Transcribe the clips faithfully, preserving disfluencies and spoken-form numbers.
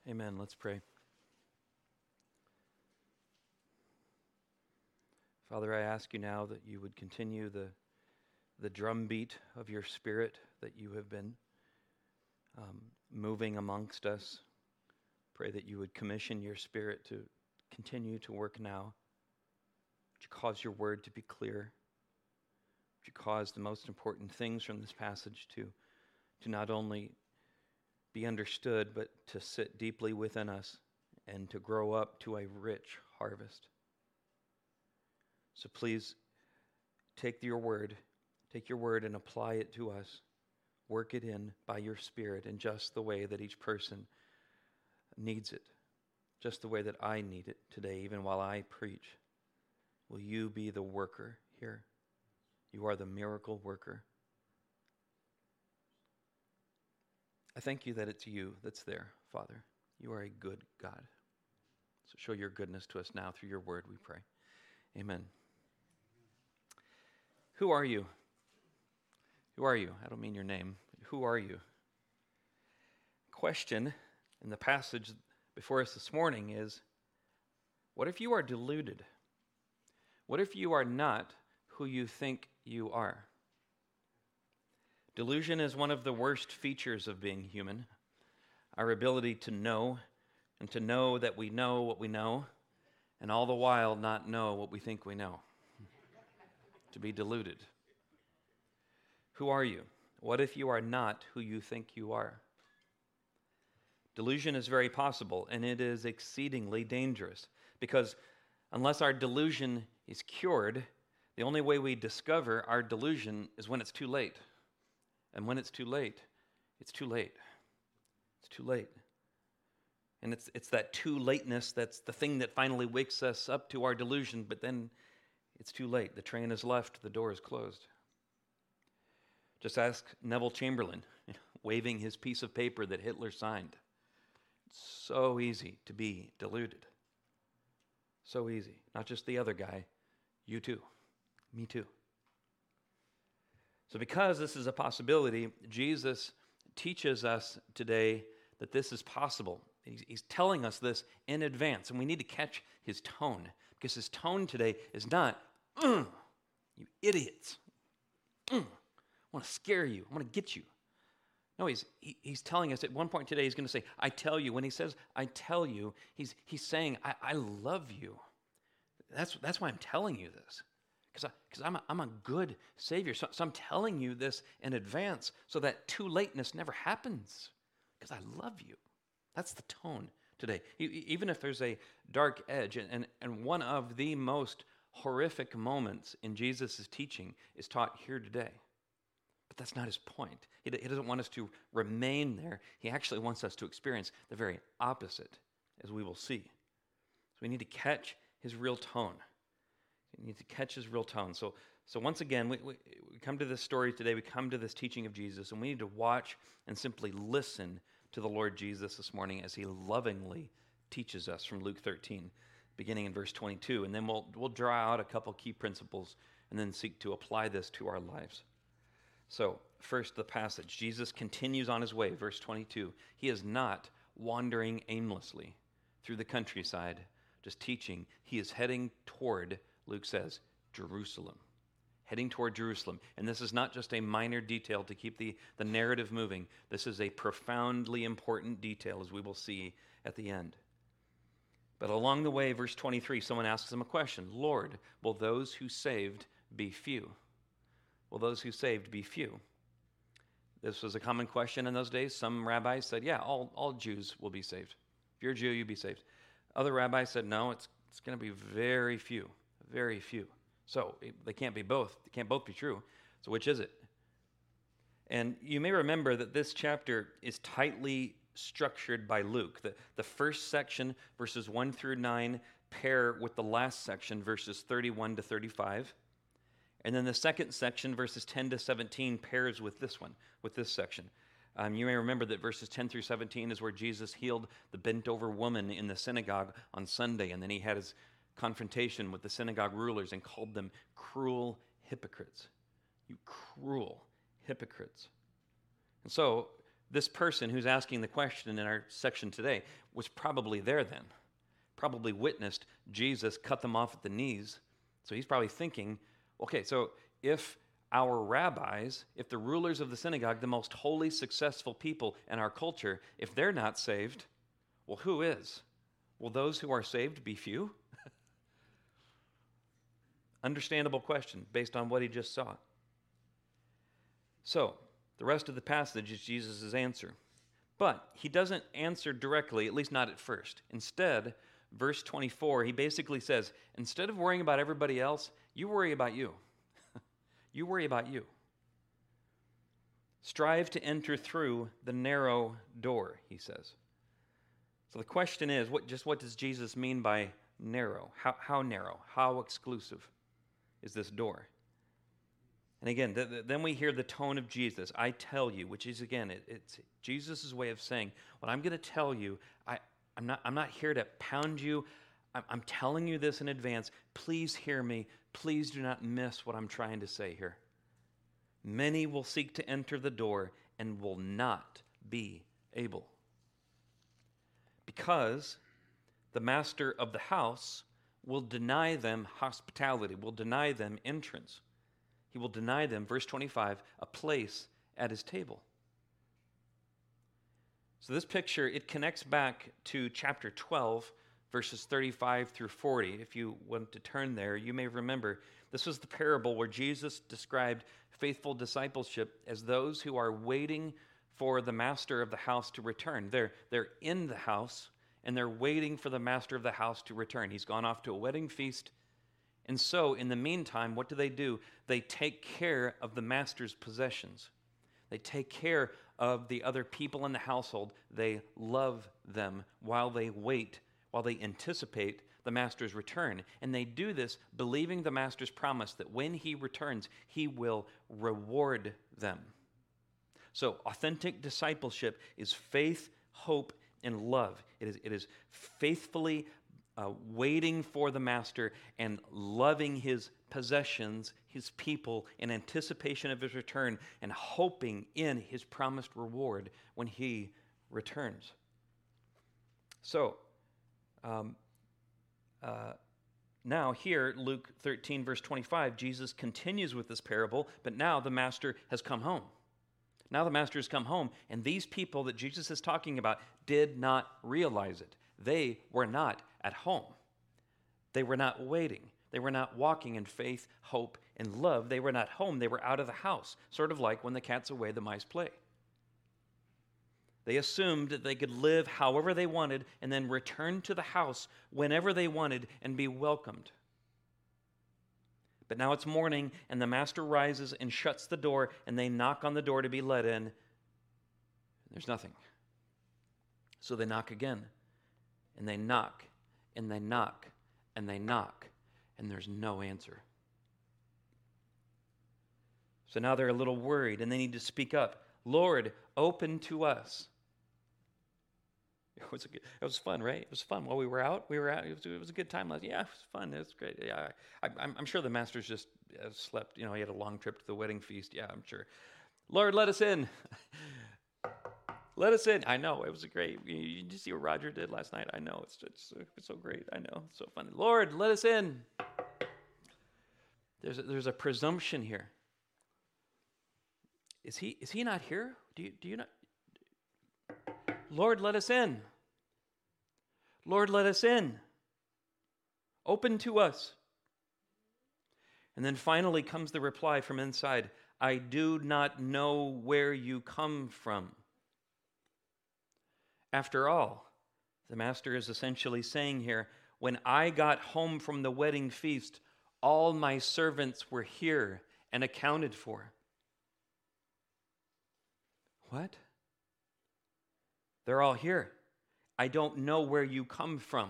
Amen. Let's pray. Father, I ask you now that you would continue the, the drumbeat of your Spirit that you have been um, moving amongst us. Pray that you would commission your Spirit to continue to work now. Would you cause your word to be clear? Would you cause the most important things from this passage to, to not only be understood, but to sit deeply within us and to grow up to a rich harvest. So please take your word, take your word and apply it to us. Work it in by your Spirit in just the way that each person needs it, just the way that I need it today, even while I preach. Will you be the worker here? You are the miracle worker. I thank you that it's you that's there, Father. You are a good God. So show your goodness to us now through your word, we pray. Amen. Who are you? Who are you? I don't mean your name. Who are you? Question in the passage before us this morning is, what if you are deluded? What if you are not who you think you are? Delusion is one of the worst features of being human. Our ability to know and to know that we know what we know, and all the while not know what we think we know. To be deluded. Who are you? What if you are not who you think you are? Delusion is very possible, and it is exceedingly dangerous, because unless our delusion is cured, the only way we discover our delusion is when it's too late. And when it's too late, it's too late. It's too late. And it's it's that too lateness that's the thing that finally wakes us up to our delusion, but then it's too late. The train has left, the door is closed. Just ask Neville Chamberlain, you know, waving his piece of paper that Hitler signed. It's so easy to be deluded. So easy. Not just the other guy, you too. Me too. So because this is a possibility, Jesus teaches us today that this is possible. He's, he's telling us this in advance, and we need to catch his tone, because his tone today is not, mm, you idiots. Mm, I want to scare you. I want to get you. No, he's he, he's telling us at one point today, he's going to say, I tell you. When he says, I tell you, he's he's saying, I, I love you. That's, that's why I'm telling you this. Because because I'm a, I'm a good Savior. So, so I'm telling you this in advance so that too lateness never happens. Because I love you. That's the tone today. E- even if there's a dark edge, and, and, and one of the most horrific moments in Jesus' teaching is taught here today. But that's not his point. He, he doesn't want us to remain there. He actually wants us to experience the very opposite, as we will see. So we need to catch his real tone. We need to catch his real tone. So, so once again, we, we, we come to this story today, we come to this teaching of Jesus, and we need to watch and simply listen to the Lord Jesus this morning as he lovingly teaches us from Luke thirteen, beginning in verse twenty-two. And then we'll, we'll draw out a couple key principles and then seek to apply this to our lives. So, first, the passage. Jesus continues on his way, verse twenty-two. He is not wandering aimlessly through the countryside, just teaching. He is heading toward, Luke says, Jerusalem. Heading toward Jerusalem. And this is not just a minor detail to keep the, the narrative moving. This is a profoundly important detail, as we will see at the end. But along the way, verse twenty-three, someone asks him a question. Lord, will those who saved be few? Will those who saved be few? This was a common question in those days. Some rabbis said, yeah, all, all Jews will be saved. If you're a Jew, you'll be saved. Other rabbis said, no, it's, it's going to be very few, very few. So they can't be both. They can't both be true. So which is it? And you may remember that this chapter is tightly structured by Luke. The, the first section, verses one through nine, pair with the last section, verses thirty-one to thirty-five. And then the second section, verses ten to seventeen, pairs with this one, with this section. Um, you may remember that verses ten through seventeen is where Jesus healed the bent-over woman in the synagogue on Sunday, and then he had his confrontation with the synagogue rulers and called them cruel hypocrites. You cruel hypocrites. And so this person who's asking the question in our section today was probably there then, probably witnessed Jesus cut them off at the knees. So he's probably thinking, okay, so if our rabbis, if the rulers of the synagogue, the most holy, successful people in our culture, if they're not saved, well, who is? Will those who are saved be few? Understandable question based on what he just saw. So, the rest of the passage is Jesus' answer. But he doesn't answer directly, at least not at first. Instead, verse twenty-four, he basically says, instead of worrying about everybody else, you worry about you. You worry about you. Strive to enter through the narrow door, he says. So the question is, what, just what does Jesus mean by narrow? How, how narrow? How exclusive is this door? And again, th- th- then we hear the tone of Jesus. I tell you, which is, again, it, it's Jesus' way of saying, what I'm going to tell you, I, I'm not, I'm not here to pound you. I'm, I'm telling you this in advance. Please hear me. Please do not miss what I'm trying to say here. Many will seek to enter the door and will not be able. Because the master of the house will deny them hospitality, will deny them entrance. He will deny them, verse twenty-five, a place at his table. So this picture, it connects back to chapter twelve, verses thirty-five through forty. If you want to turn there, you may remember this was the parable where Jesus described faithful discipleship as those who are waiting for the master of the house to return. They're, they're in the house, and they're waiting for the master of the house to return. He's gone off to a wedding feast. And so, in the meantime, what do they do? They take care of the master's possessions. They take care of the other people in the household. They love them while they wait, while they anticipate the master's return. And they do this believing the master's promise that when he returns, he will reward them. So, authentic discipleship is faith, hope, and love. It is, it is faithfully uh, waiting for the master and loving his possessions, his people, in anticipation of his return and hoping in his promised reward when he returns. So, um, uh, now here, Luke thirteen, verse twenty-five, Jesus continues with this parable, but now the master has come home. Now the master has come home, and these people that Jesus is talking about did not realize it. They were not at home. They were not waiting. They were not walking in faith, hope, and love. They were not home. They were out of the house, sort of like when the cat's away, the mice play. They assumed that they could live however they wanted and then return to the house whenever they wanted and be welcomed. But now it's morning, and the master rises and shuts the door, and they knock on the door to be let in. There's nothing. So they knock again, and they knock, and they knock, and they knock, and there's no answer. So now they're a little worried, and they need to speak up. Lord, open to us. It was, a good, it was fun, right? It was fun while we were out. We were out. It was, it was a good time. Last, yeah, it was fun. It was great. Yeah, I, I'm, I'm sure the master's just uh, slept. You know, he had a long trip to the wedding feast. Yeah, I'm sure. Lord, let us in. Let us in. I know. It was a great. You, you just see what Roger did last night. I know. It's, it's, it's so great. I know. It's so funny. Lord, let us in. There's a, there's a presumption here. Is he is he not here? Do you do you not? Lord, let us in. Lord, let us in. Open to us. And then finally comes the reply from inside. I do not know where you come from. After all, the master is essentially saying here, when I got home from the wedding feast, all my servants were here and accounted for. What? They're all here. I don't know where you come from.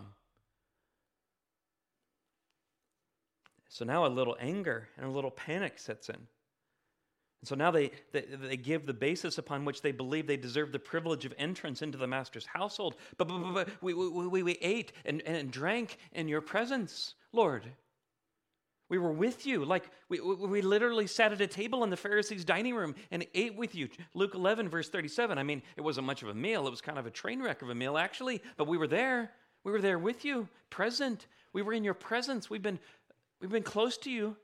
So now a little anger and a little panic sets in. And so now they, they, they give the basis upon which they believe they deserve the privilege of entrance into the master's household. But, but, but, but we, we, we, we ate and, and drank in your presence, Lord. We were with you. Like we, we we literally sat at a table in the Pharisees' dining room and ate with you. Luke eleven, verse thirty-seven. I mean, it wasn't much of a meal. It was kind of a train wreck of a meal, actually. But we were there. We were there with you, present. We were in your presence. We've been, we've been close to you.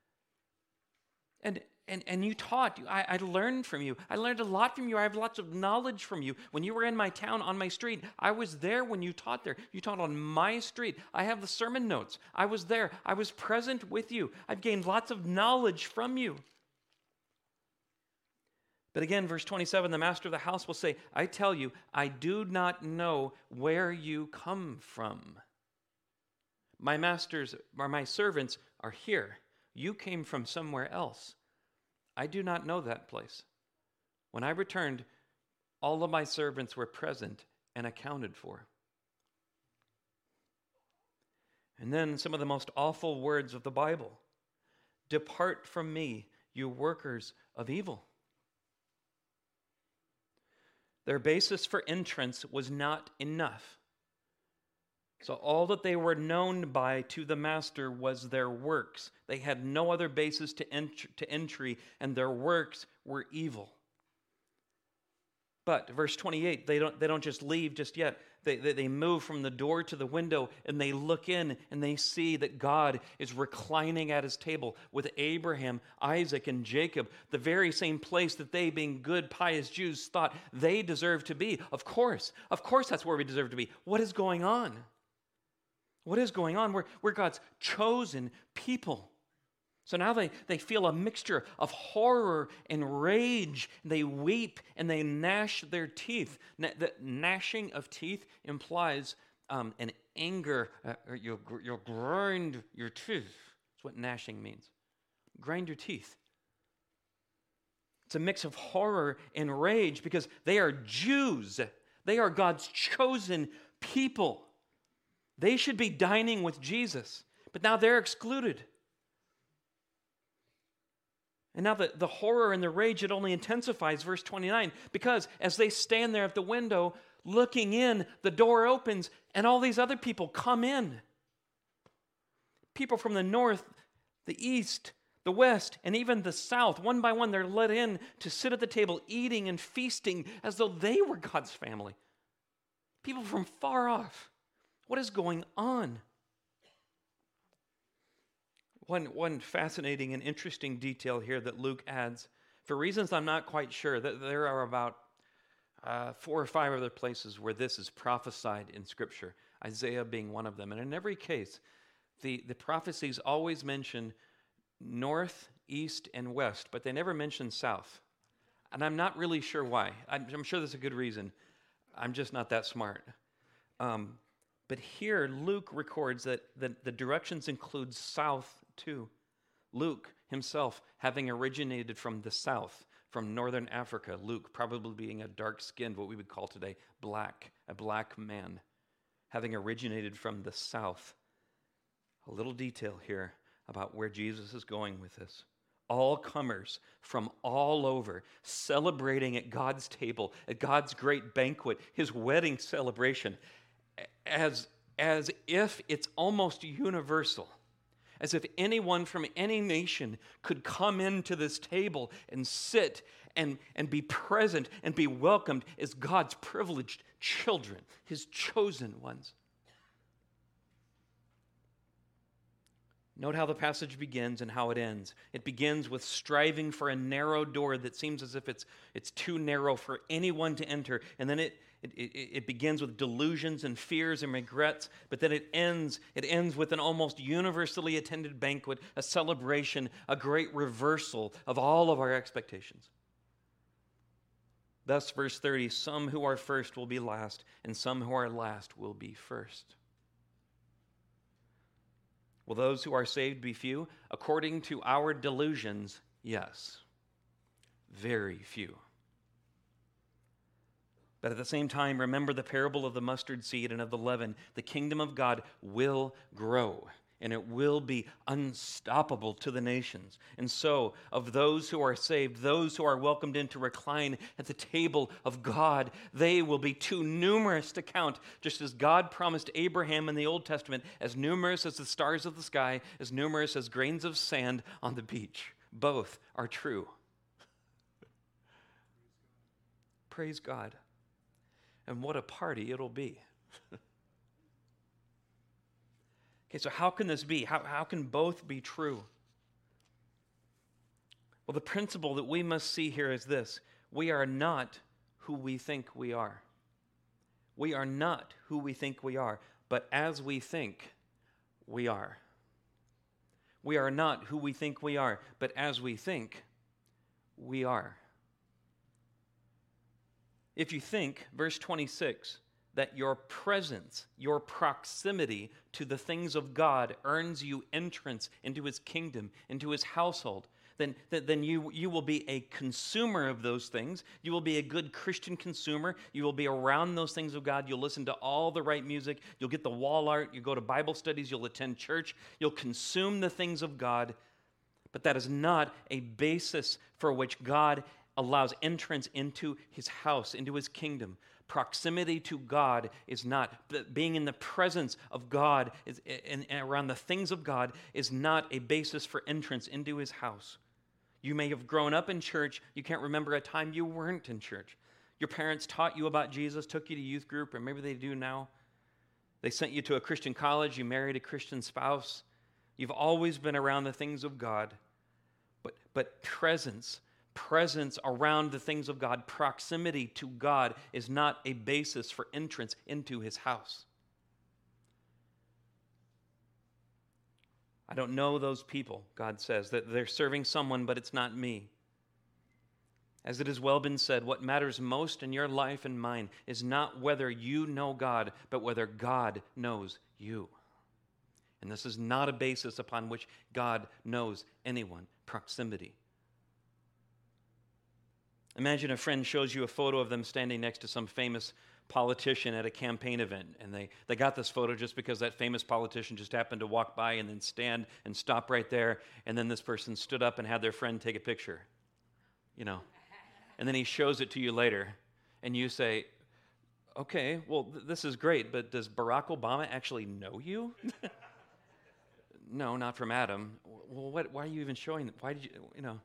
And and and you taught. I, I learned from you. I learned a lot from you. I have lots of knowledge from you. When you were in my town, on my street, I was there when you taught there. You taught on my street. I have the sermon notes. I was there. I was present with you. I've gained lots of knowledge from you. But again, verse twenty-seven, the master of the house will say, I tell you, I do not know where you come from. My masters, or my servants are here. You came from somewhere else. I do not know that place. When I returned, all of my servants were present and accounted for. And then some of the most awful words of the Bible. Depart from me, you workers of evil. Their basis for entrance was not enough. So all that they were known by to the master was their works. They had no other basis to, ent- to entry, and their works were evil. But verse twenty-eight, they don't, they don't just leave just yet. They, they, they move from the door to the window, and they look in, and they see that God is reclining at his table with Abraham, Isaac, and Jacob, the very same place that they, being good, pious Jews, thought they deserved to be. Of course, of course that's where we deserve to be. What is going on? What is going on? We're, we're God's chosen people. So now they, they feel a mixture of horror and rage. They weep and they gnash their teeth. Na- the gnashing of teeth implies um, an anger. Uh, or you'll, you'll grind your teeth. That's what gnashing means. Grind your teeth. It's a mix of horror and rage because they are Jews. They are God's chosen people. They should be dining with Jesus, but now they're excluded. And now the, the horror and the rage, it only intensifies, verse twenty-nine, because as they stand there at the window looking in, the door opens and all these other people come in. People from the north, the east, the west, and even the south, one by one, they're let in to sit at the table eating and feasting as though they were God's family. People from far off. What is going on? One, one fascinating and interesting detail here that Luke adds, for reasons I'm not quite sure, that there are about uh, four or five other places where this is prophesied in Scripture, Isaiah being one of them. And in every case, the, the prophecies always mention north, east, and west, but they never mention south. And I'm not really sure why. I'm, I'm sure there's a good reason. I'm just not that smart. Um, But here, Luke records that the, the directions include south too. Luke himself, having originated from the south, from northern Africa, Luke probably being a dark-skinned, what we would call today, black, a black man, having originated from the south. A little detail here about where Jesus is going with this. All comers from all over, celebrating at God's table, at God's great banquet, his wedding celebration, as, as if it's almost universal, as if anyone from any nation could come into this table and sit and, and be present and be welcomed as God's privileged children, his chosen ones. Note how the passage begins and how it ends. It begins with striving for a narrow door that seems as if it's, it's too narrow for anyone to enter. And then it, it, it, it begins with delusions and fears and regrets. But then it ends, it ends with an almost universally attended banquet, a celebration, a great reversal of all of our expectations. Thus, verse thirty, some who are first will be last, and some who are last will be first. Will those who are saved be few? According to our delusions, yes. Very few. But at the same time, remember the parable of the mustard seed and of the leaven. The kingdom of God will grow. and it will be unstoppable to the nations. And so, of those who are saved, those who are welcomed in to recline at the table of God, they will be too numerous to count, just as God promised Abraham in the Old Testament, as numerous as the stars of the sky, as numerous as grains of sand on the beach. Both are true. Praise God. And what a party it'll be. Okay, so how can this be? How, how can both be true? Well, the principle that we must see here is this. We are not who we think we are. We are not who we think we are, but as we think, we are. We are not who we think we are, but as we think, we are. If you think, verse twenty-six, that your presence, your proximity to the things of God earns you entrance into his kingdom, into his household, then, then you, you will be a consumer of those things. You will be a good Christian consumer. You will be around those things of God. You'll listen to all the right music. You'll get the wall art. You'll go to Bible studies. You'll attend church. You'll consume the things of God. But that is not a basis for which God allows entrance into his house, into his kingdom. Proximity to God is not, being in the presence of God is, and, and around the things of God is not a basis for entrance into his house. You may have grown up in church. You can't remember a time you weren't in church. Your parents taught you about Jesus, took you to youth group, or maybe they do now. They sent you to a Christian college. You married a Christian spouse. You've always been around the things of God. But, but presence, presence around the things of God, proximity to God is not a basis for entrance into his house. I don't know those people, God says, that they're serving someone, but it's not me. As it has well been said, what matters most in your life and mine is not whether you know God, but whether God knows you. And this is not a basis upon which God knows anyone, proximity. Imagine a friend shows you a photo of them standing next to some famous politician at a campaign event, and they, they got this photo just because that famous politician just happened to walk by and then stand and stop right there, and then this person stood up and had their friend take a picture, you know. And then he shows it to you later, and you say, okay, well, th- this is great, but does Barack Obama actually know you? No, not from Adam. Well, what, why are you even showing them? Why did you, you know?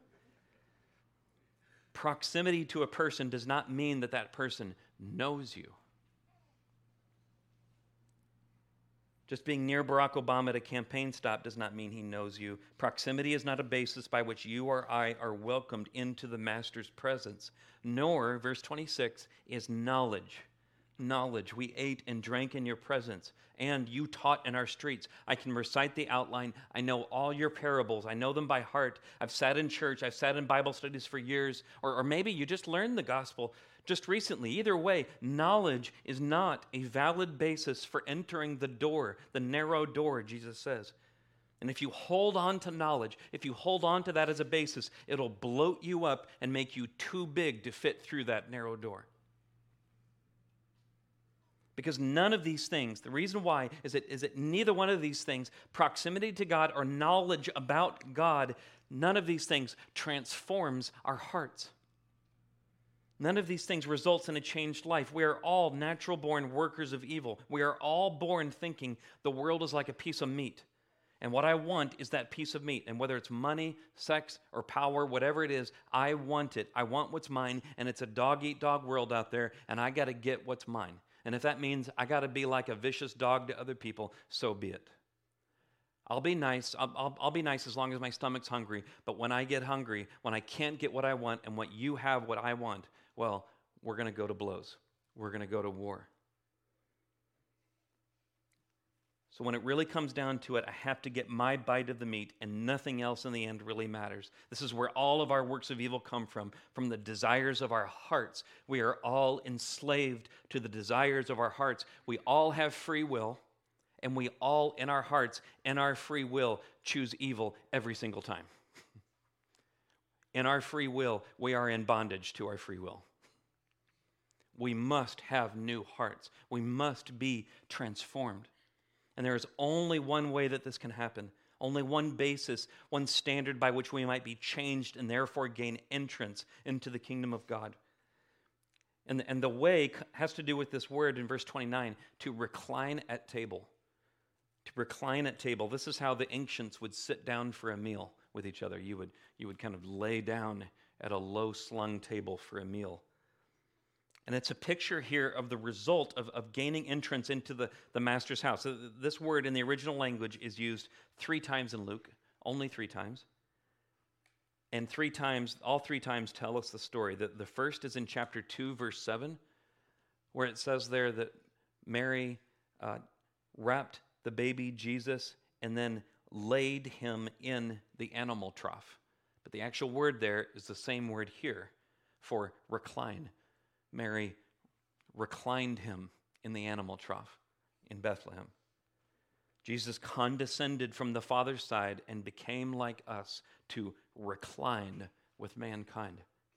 Proximity to a person does not mean that that person knows you. Just being near Barack Obama at a campaign stop does not mean he knows you. Proximity is not a basis by which you or I are welcomed into the Master's presence. Nor, verse twenty-six, is knowledge. Knowledge. We ate and drank in your presence, and you taught in our streets. I can recite the outline. I know all your parables. I know them by heart. I've sat in church. I've sat in Bible studies for years. Or, or maybe you just learned the gospel just recently. Either way, knowledge is not a valid basis for entering the door, the narrow door, Jesus says. And if you hold on to knowledge, if you hold on to that as a basis, it'll bloat you up and make you too big to fit through that narrow door. Because none of these things, the reason why is that, is that neither one of these things, proximity to God or knowledge about God, none of these things transforms our hearts. None of these things results in a changed life. We are all natural-born workers of evil. We are all born thinking the world is like a piece of meat. And what I want is that piece of meat. And whether it's money, sex, or power, whatever it is, I want it. I want what's mine, and it's a dog-eat-dog world out there, and I got to get what's mine. And if that means I got to be like a vicious dog to other people, so be it. I'll be nice. I'll, I'll, I'll be nice as long as my stomach's hungry. But when I get hungry, when I can't get what I want and what you have what I want, well, we're going to go to blows. We're going to go to war. So when it really comes down to it, I have to get my bite of the meat, and nothing else in the end really matters. This is where all of our works of evil come from, from the desires of our hearts. We are all enslaved to the desires of our hearts. We all have free will, and we all, in our hearts, in our free will, choose evil every single time. In our free will, we are in bondage to our free will. We must have new hearts. We must be transformed. And there is only one way that this can happen, only one basis, one standard by which we might be changed and therefore gain entrance into the kingdom of God. And, and the way has to do with this word in verse twenty-nine, to recline at table. To recline at table. This is how the ancients would sit down for a meal with each other. You would, you would kind of lay down at a low-slung table for a meal. And it's a picture here of the result of, of gaining entrance into the, the master's house. So this word in the original language is used three times in Luke, only three times. And three times, all three times tell us the story. The, the first is in chapter two, verse seven, where it says there that Mary uh, wrapped the baby Jesus and then laid him in the animal trough. But the actual word there is the same word here for recline. Mary reclined him in the animal trough in Bethlehem. Jesus condescended from the Father's side and became like us to recline with mankind.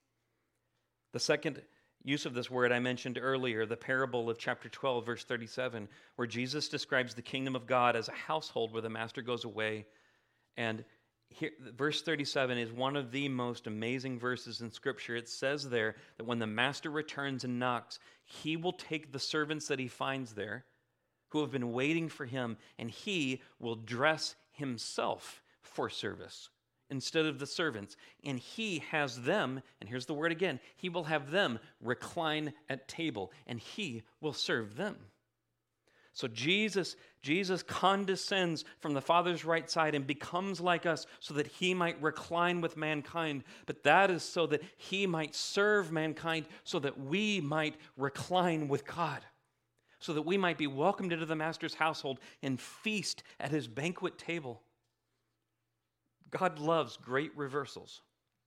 The second use of this word I mentioned earlier, the parable of chapter twelve, verse thirty-seven, where Jesus describes the kingdom of God as a household where the master goes away. And here, verse thirty-seven is one of the most amazing verses in Scripture. It says there that when the master returns and knocks, he will take the servants that he finds there, who have been waiting for him, and he will dress himself for service instead of the servants. And he has them, and here's the word again, he will have them recline at table, and he will serve them. So Jesus, Jesus condescends from the Father's right side and becomes like us so that he might recline with mankind. But that is so that he might serve mankind, so that we might recline with God, so that we might be welcomed into the Master's household and feast at his banquet table. God loves great reversals.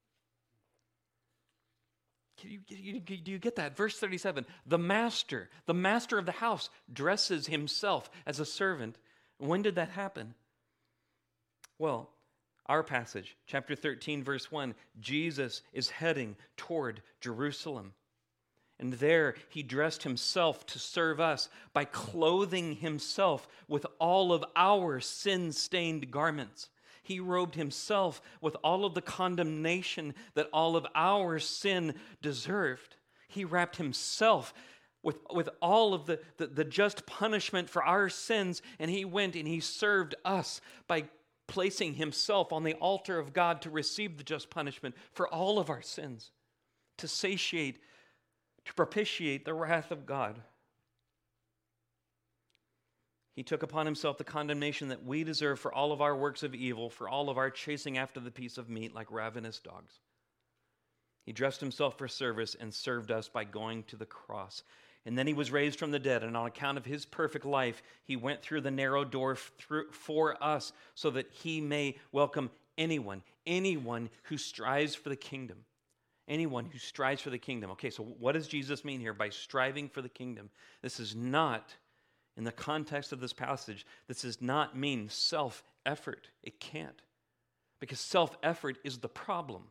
Do you, you, do you get that? Verse thirty-seven, the master, the master of the house dresses himself as a servant. When did that happen? Well, our passage, chapter thirteen, verse one, Jesus is heading toward Jerusalem. And there he dressed himself to serve us by clothing himself with all of our sin-stained garments. He robed himself with all of the condemnation that all of our sin deserved. He wrapped himself with, with all of the, the, the just punishment for our sins, and he went and he served us by placing himself on the altar of God to receive the just punishment for all of our sins, to satiate, to propitiate the wrath of God. He took upon himself the condemnation that we deserve for all of our works of evil, for all of our chasing after the piece of meat like ravenous dogs. He dressed himself for service and served us by going to the cross. And then he was raised from the dead, and on account of his perfect life, he went through the narrow door through, for us so that he may welcome anyone, anyone who strives for the kingdom. Anyone who strives for the kingdom. Okay, so what does Jesus mean here by striving for the kingdom? This is not, in the context of this passage, this does not mean self-effort. It can't. Because self-effort is the problem.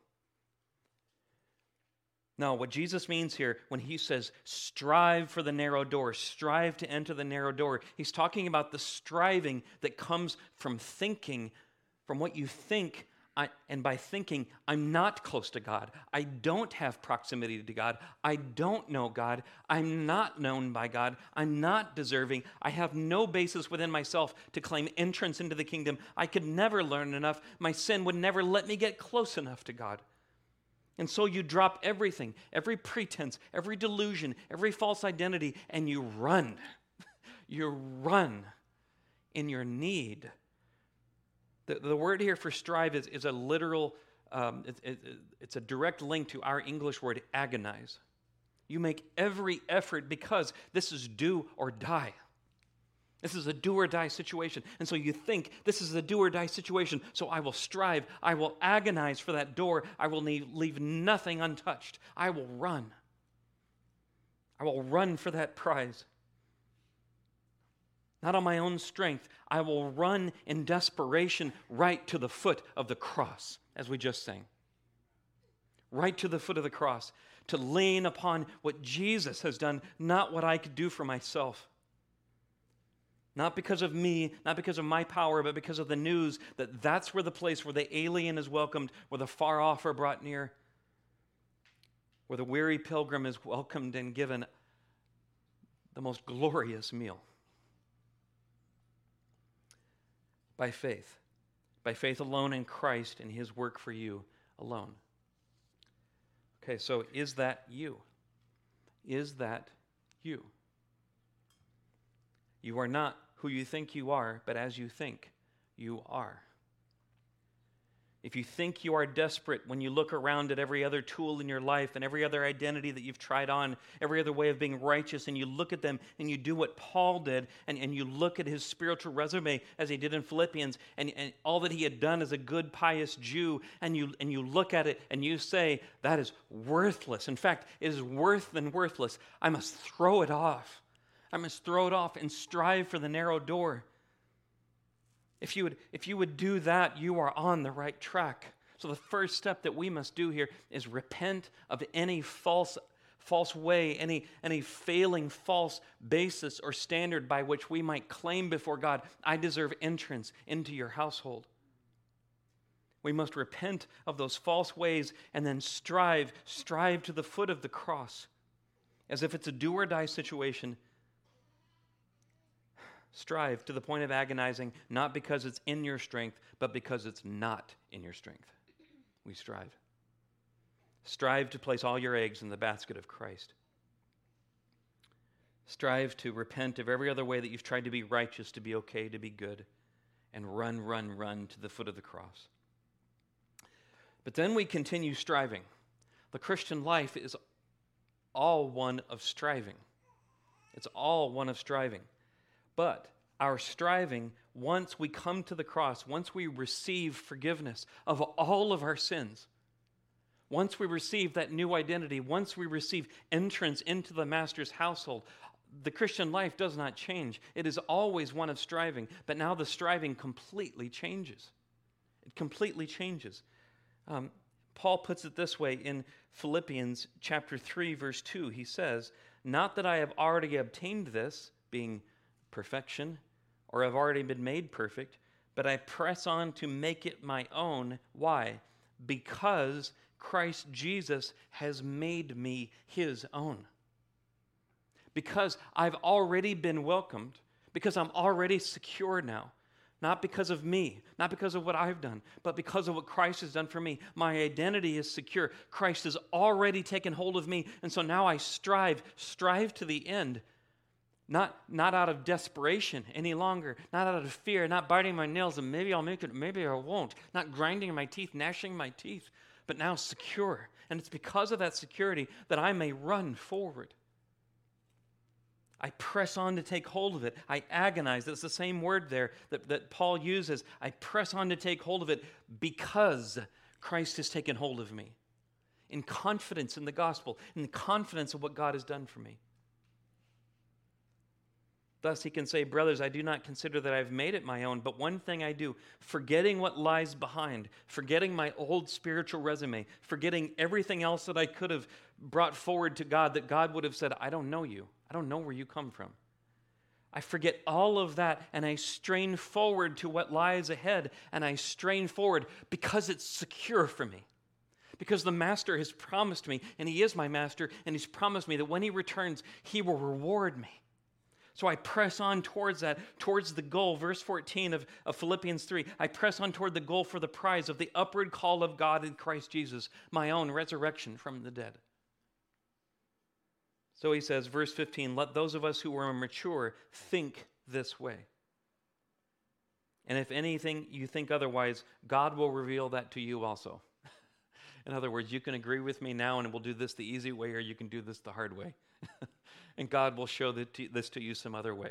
Now, what Jesus means here when he says, strive for the narrow door, strive to enter the narrow door, he's talking about the striving that comes from thinking, from what you think, I, and by thinking, I'm not close to God. I don't have proximity to God. I don't know God. I'm not known by God. I'm not deserving. I have no basis within myself to claim entrance into the kingdom. I could never learn enough. My sin would never let me get close enough to God. And so you drop everything, every pretense, every delusion, every false identity, and you run. You run in your need. The, the word here for strive is, is a literal, um, it, it, it's a direct link to our English word agonize. You make every effort because this is do or die. This is a do or die situation. And so you think this is a do or die situation, so I will strive. I will agonize for that door. I will leave, leave nothing untouched. I will run. I will run for that prize. Not on my own strength. I will run in desperation right to the foot of the cross, as we just sang. Right to the foot of the cross, to lean upon what Jesus has done, not what I could do for myself. Not because of me, not because of my power, but because of the news that that's where the place where the alien is welcomed, where the far off are brought near, where the weary pilgrim is welcomed and given the most glorious meal. By faith. By faith alone in Christ and his work for you alone. Okay, so is that you? Is that you? You are not who you think you are, but as you think, you are. If you think you are desperate when you look around at every other tool in your life and every other identity that you've tried on, every other way of being righteous, and you look at them and you do what Paul did, and, and you look at his spiritual resume as he did in Philippians, and, and all that he had done as a good, pious Jew, and you, and you look at it and you say, that is worthless. In fact, it is worse than worthless. I must throw it off. I must throw it off and strive for the narrow door. If you would, if you would do that, you are on the right track. So the first step that we must do here is repent of any false, false way, any, any failing false basis or standard by which we might claim before God, I deserve entrance into your household. We must repent of those false ways and then strive, strive to the foot of the cross, as if it's a do or die situation. Strive to the point of agonizing, not because it's in your strength, but because it's not in your strength. We strive. Strive to place all your eggs in the basket of Christ. Strive to repent of every other way that you've tried to be righteous, to be okay, to be good, and run, run, run to the foot of the cross. But then we continue striving. The Christian life is all one of striving. It's all one of striving. But our striving, once we come to the cross, once we receive forgiveness of all of our sins, once we receive that new identity, once we receive entrance into the Master's household, the Christian life does not change. It is always one of striving, but now the striving completely changes. It completely changes. Um, Paul puts it this way in Philippians chapter three, verse two. He says, "Not that I have already obtained this," being perfection, or have already been made perfect, but I press on to make it my own. Why? Because Christ Jesus has made me his own. Because I've already been welcomed, because I'm already secure now, not because of me, not because of what I've done, but because of what Christ has done for me. My identity is secure. Christ has already taken hold of me, and so now I strive, strive to the end. Not, not out of desperation any longer, not out of fear, not biting my nails and maybe I'll make it, maybe I won't, not grinding my teeth, gnashing my teeth, but now secure. And it's because of that security that I may run forward. I press on to take hold of it. I agonize. That's the same word there that, that Paul uses. I press on to take hold of it because Christ has taken hold of me. In confidence in the gospel, in the confidence of what God has done for me. Thus he can say, "Brothers, I do not consider that I've made it my own, but one thing I do, forgetting what lies behind, forgetting my old spiritual resume, forgetting everything else that I could have brought forward to God, that God would have said, I don't know you. I don't know where you come from. I forget all of that, and I strain forward to what lies ahead, and I strain forward because it's secure for me. Because the Master has promised me, and he is my Master, and he's promised me that when he returns, he will reward me. So I press on towards that, towards the goal. Verse fourteen of, of Philippians three, I press on toward the goal for the prize of the upward call of God in Christ Jesus, my own resurrection from the dead." So he says, verse fifteen, "Let those of us who are mature think this way. And if anything you think otherwise, God will reveal that to you also." In other words, you can agree with me now and we'll do this the easy way, or you can do this the hard way. And God will show this to you some other way.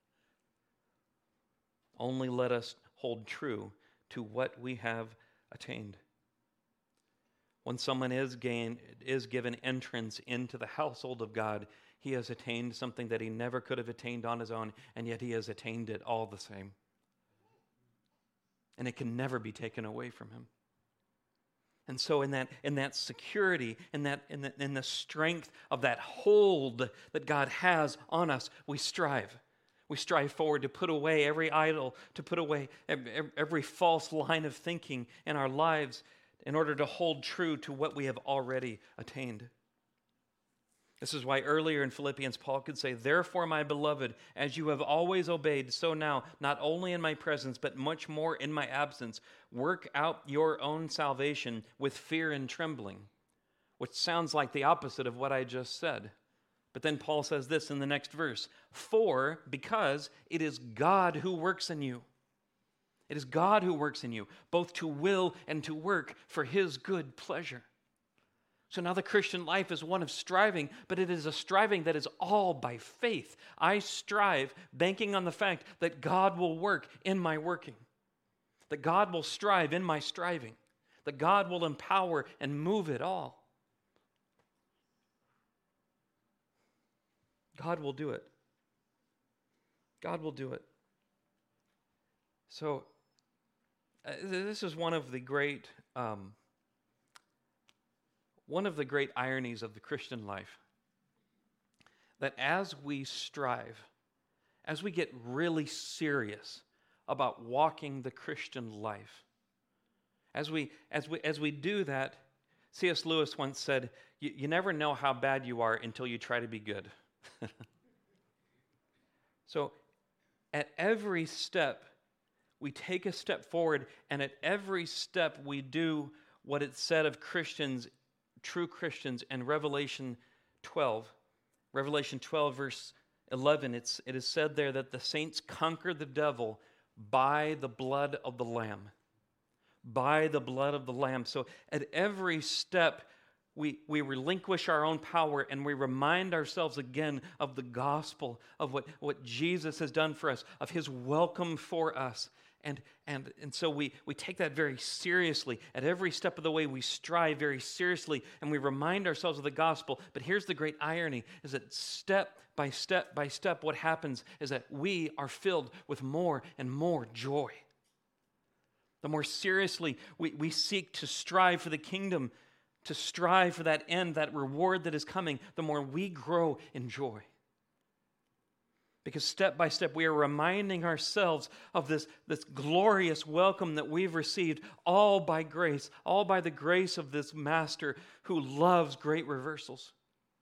Only let us hold true to what we have attained. When someone is gained, is given entrance into the household of God, he has attained something that he never could have attained on his own, and yet he has attained it all the same. And it can never be taken away from him. And so in that, in that security, in, that, in, the, in the strength of that hold that God has on us, we strive. We strive forward to put away every idol, to put away every, every false line of thinking in our lives in order to hold true to what we have already attained. This is why earlier in Philippians, Paul could say, "Therefore, my beloved, as you have always obeyed, so now, not only in my presence, but much more in my absence, work out your own salvation with fear and trembling," which sounds like the opposite of what I just said. But then Paul says this in the next verse, "For, because it is God who works in you." It is God who works in you, both to will and to work for his good pleasure. So now the Christian life is one of striving, but it is a striving that is all by faith. I strive banking on the fact that God will work in my working, that God will strive in my striving, that God will empower and move it all. God will do it. God will do it. So uh, this is one of the great um, one of the great ironies of the Christian life, that as we strive, as we get really serious about walking the Christian life, as we as we as we do that, C S Lewis once said, "You, you never know how bad you are until you try to be good." So, at every step, we take a step forward, and at every step, we do what it said of Christians, true Christians, in Revelation twelve. Revelation twelve, verse eleven, it's, it is said there that the saints conquer the devil by the blood of the Lamb. By the blood of the Lamb. So at every step, we, we relinquish our own power and we remind ourselves again of the gospel, of what, what Jesus has done for us, of his welcome for us. And, and, and so we, we take that very seriously. At every step of the way, we strive very seriously, and we remind ourselves of the gospel. But here's the great irony, is that step by step by step, what happens is that we are filled with more and more joy. The more seriously we, we seek to strive for the kingdom, to strive for that end, that reward that is coming, the more we grow in joy. Because step by step, we are reminding ourselves of this, this glorious welcome that we've received, all by grace, all by the grace of this Master who loves great reversals.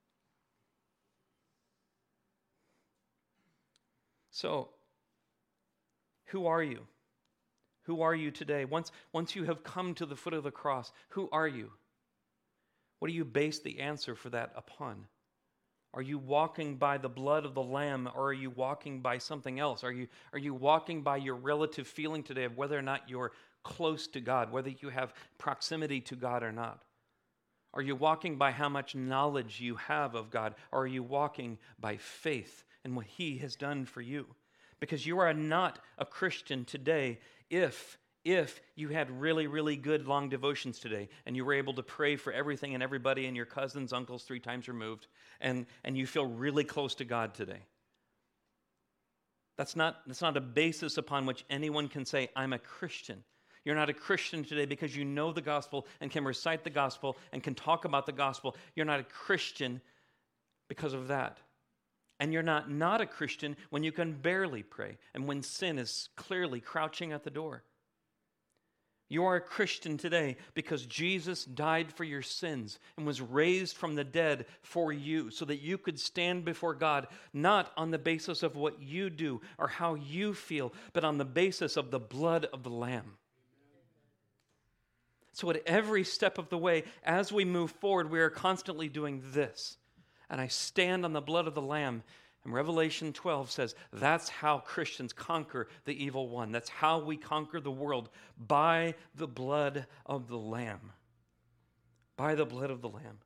So, who are you? Who are you today? Once, once you have come to the foot of the cross, who are you? What do you base the answer for that upon? Are you walking by the blood of the Lamb, or are you walking by something else? Are you, are you walking by your relative feeling today of whether or not you're close to God, whether you have proximity to God or not? Are you walking by how much knowledge you have of God, or are you walking by faith in what he has done for you? Because you are not a Christian today if If you had really, really good long devotions today and you were able to pray for everything and everybody and your cousins, uncles three times removed, and, and you feel really close to God today. That's not, that's not a basis upon which anyone can say, I'm a Christian. You're not a Christian today because you know the gospel and can recite the gospel and can talk about the gospel. You're not a Christian because of that. And you're not not a Christian when you can barely pray and when sin is clearly crouching at the door. You are a Christian today because Jesus died for your sins and was raised from the dead for you so that you could stand before God not on the basis of what you do or how you feel, but on the basis of the blood of the Lamb. So at every step of the way, as we move forward, we are constantly doing this. And I stand on the blood of the Lamb. And Revelation twelve says that's how Christians conquer the evil one. That's how we conquer the world, by the blood of the Lamb. By the blood of the Lamb.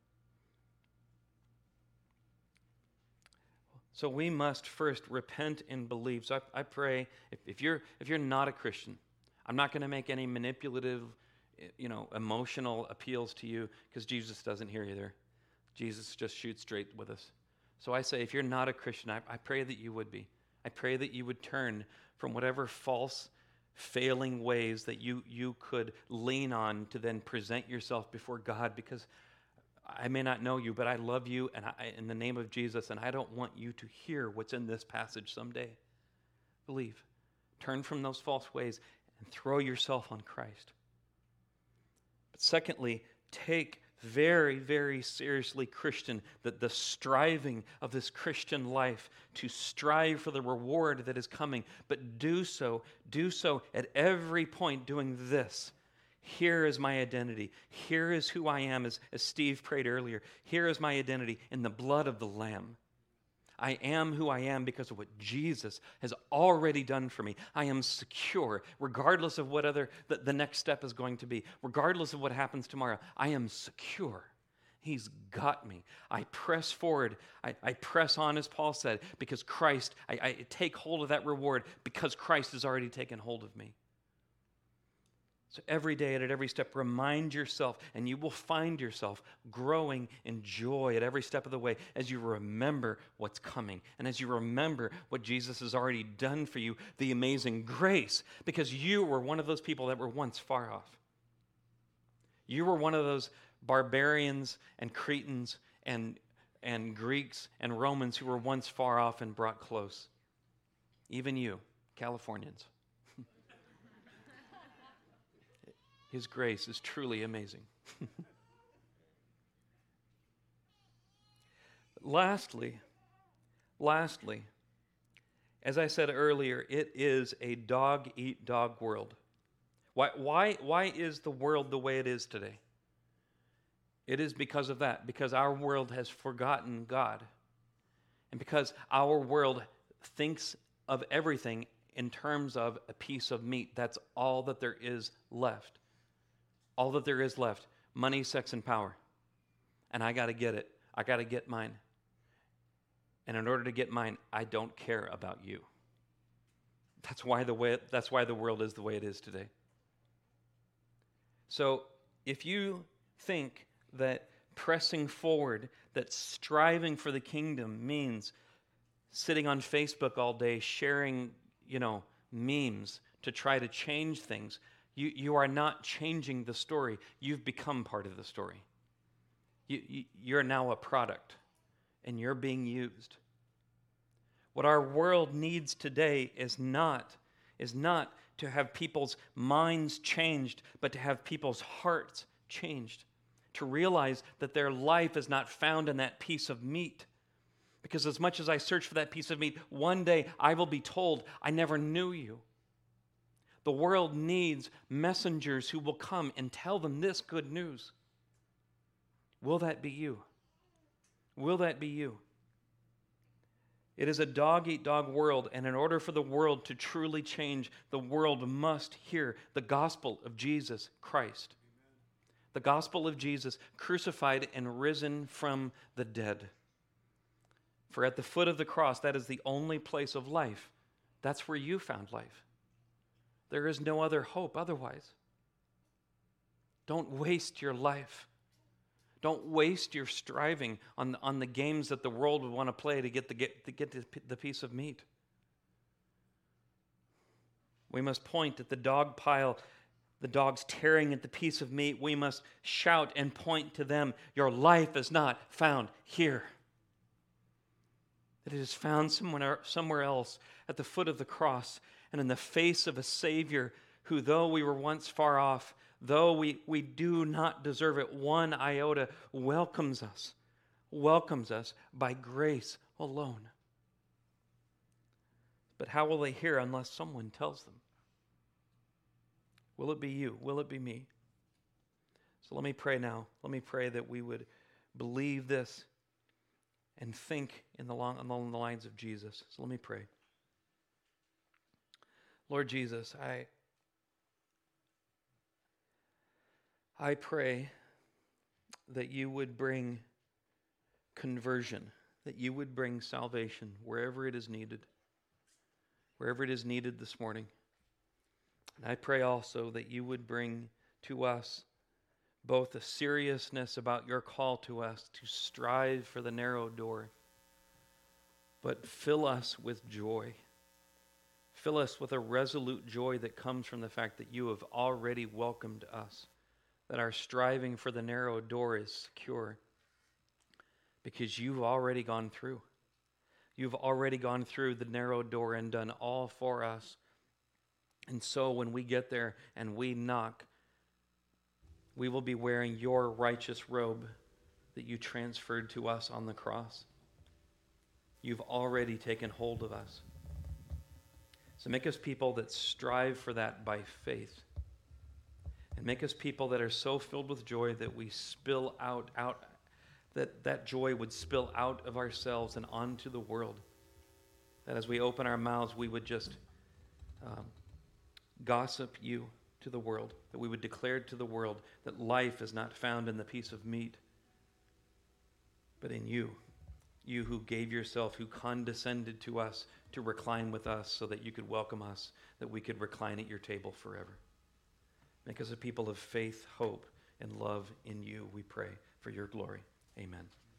So we must first repent and believe. So I, I pray, if, if you're if you're not a Christian, I'm not going to make any manipulative, you know, emotional appeals to you, because Jesus doesn't hear you there. Jesus just shoots straight with us. So I say, if you're not a Christian, I, I pray that you would be. I pray that you would turn from whatever false, failing ways that you, you could lean on to then present yourself before God, because I may not know you, but I love you and I, in the name of Jesus, and I don't want you to hear what's in this passage someday. believe. Turn from those false ways and throw yourself on Christ. But secondly, take very, very seriously, Christian, that the striving of this Christian life to strive for the reward that is coming, but do so, do so at every point doing this. Here is my identity. Here is who I am, as, as Steve prayed earlier. Here is my identity in the blood of the Lamb. I am who I am because of what Jesus has already done for me. I am secure, regardless of what other the, the next step is going to be, regardless of what happens tomorrow. I am secure. He's got me. I press forward. I, I press on, as Paul said, because Christ, I, I take hold of that reward because Christ has already taken hold of me. So every day and at every step, remind yourself, and you will find yourself growing in joy at every step of the way as you remember what's coming and as you remember what Jesus has already done for you, the amazing grace, because you were one of those people that were once far off. You were one of those barbarians and Cretans and, and Greeks and Romans who were once far off and brought close. Even you, Californians. His grace is truly amazing. lastly, lastly, as I said earlier, it is a dog-eat-dog world. Why, why, why is the world the way it is today? It is because of that, because our world has forgotten God. And because our world thinks of everything in terms of a piece of meat. That's all that there is left. All that there is left. Money, sex, and power. And I got to get it. I got to get mine. And in order to get mine, I don't care about you. That's why the way that's why the world is the way it is today. So, if you think that pressing forward, that striving for the kingdom means sitting on Facebook all day sharing, you know, memes to try to change things, You, you are not changing the story. You've become part of the story. You, you, you're now a product, and you're being used. What our world needs today is not, is not to have people's minds changed, but to have people's hearts changed. To realize that their life is not found in that piece of meat. Because as much as I search for that piece of meat, one day I will be told, I never knew you. The world needs messengers who will come and tell them this good news. Will that be you? Will that be you? It is a dog-eat-dog world, and in order for the world to truly change, the world must hear the gospel of Jesus Christ. The gospel of Jesus, crucified and risen from the dead. For at the foot of the cross, that is the only place of life. That's where you found life. There is no other hope otherwise. Don't waste your life. Don't waste your striving on, on the games that the world would want to play to get, the, get, to get the, the piece of meat. We must point at the dog pile, the dogs tearing at the piece of meat. We must shout and point to them, your life is not found here. That it is found somewhere, somewhere else at the foot of the cross and in the face of a Savior who, though we were once far off, though we, we do not deserve it one iota, welcomes us, welcomes us by grace alone. But how will they hear unless someone tells them? Will it be you? Will it be me? So let me pray now. Let me pray that we would believe this and think in the long, along the lines of Jesus. So let me pray. Lord Jesus, I I pray that you would bring conversion, that you would bring salvation wherever it is needed, wherever it is needed this morning. And I pray also that you would bring to us both a seriousness about your call to us to strive for the narrow door, but fill us with joy. Fill us with a resolute joy that comes from the fact that you have already welcomed us, that our striving for the narrow door is secure because you've already gone through. You've already gone through the narrow door and done all for us. And so when we get there and we knock, we will be wearing your righteous robe that you transferred to us on the cross. You've already taken hold of us. So make us people that strive for that by faith. And make us people that are so filled with joy that we spill out, out that that joy would spill out of ourselves and onto the world. That as we open our mouths, we would just um, gossip you to the world. That we would declare to the world that life is not found in the piece of meat, but in you. You who gave yourself, who condescended to us to recline with us so that you could welcome us, that we could recline at your table forever. Make us a people of faith, hope, and love in you, we pray, for your glory. Amen.